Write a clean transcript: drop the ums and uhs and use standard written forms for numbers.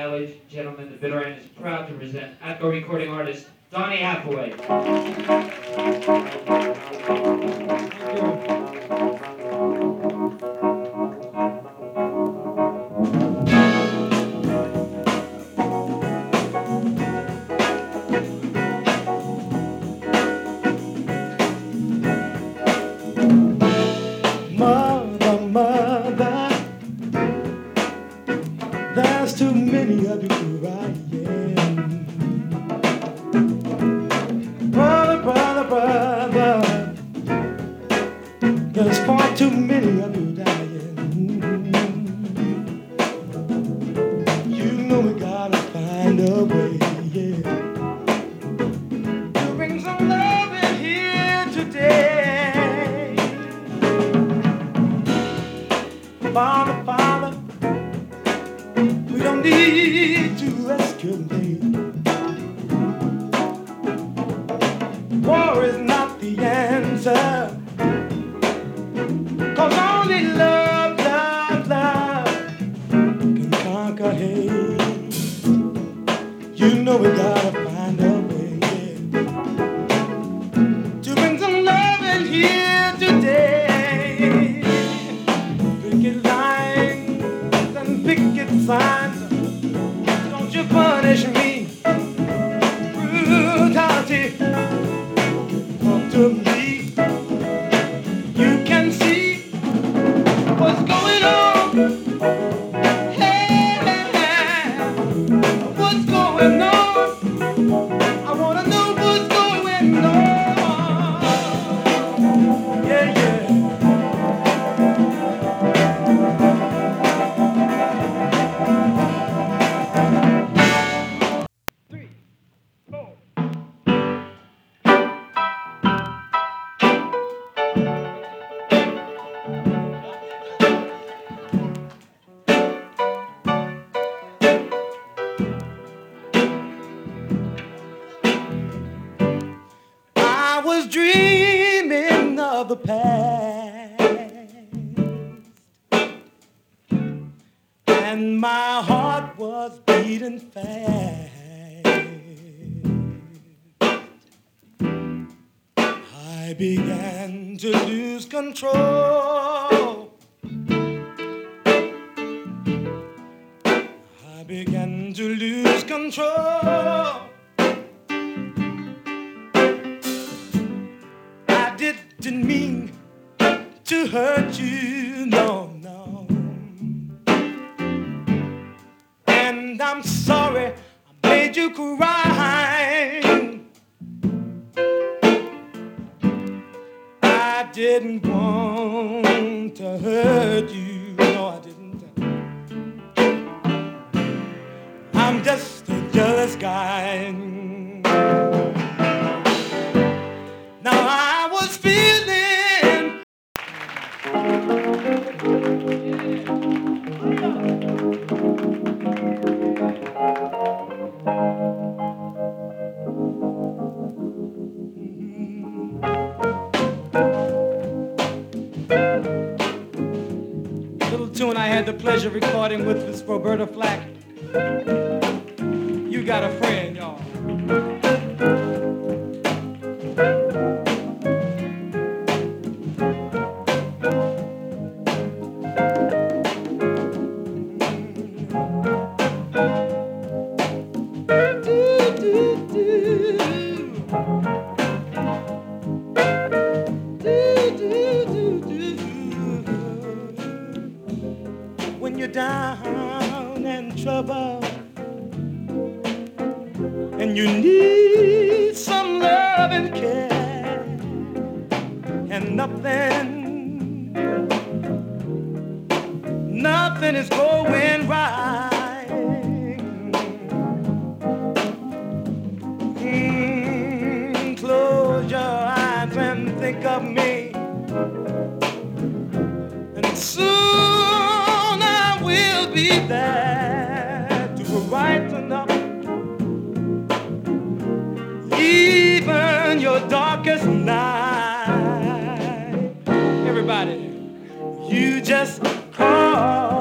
now, ladies and gentlemen, the Bitter End is proud to present Atco recording artist Donny Hathaway. Mother, mother, there's too many of you crying. Brother, brother, brother, there's far too many of you dying. You know we gotta find a way, yeah, to bring some love in here today. Father, Father, we don't need to escalate. War is not the answer, 'cause only love, love, love can conquer hate. You know we gotta find a way, yeah, to bring some love in here today. Picket lines and picket signs, don't you punish me. Brutality, come to me. You can see what's going on. Hey, what's going on? I wanna know what's going on. Yeah, yeah. I was dreaming of the past, and my heart was beating fast. I began to lose control. I began to lose control. I didn't mean to hurt you, no, no. And I'm sorry I made you cry. I didn't want to hurt you, no, I didn't. I'm just a jealous guy. Now I was feeling. Little tune I had the pleasure of recording with Miss Roberta Flack. You got a friend, y'all. When you're down and trouble and you need some love and care, and nothing is going right. Close your eyes and think of me, and soon I will be there to brighten up even your darkest night. Everybody, you just call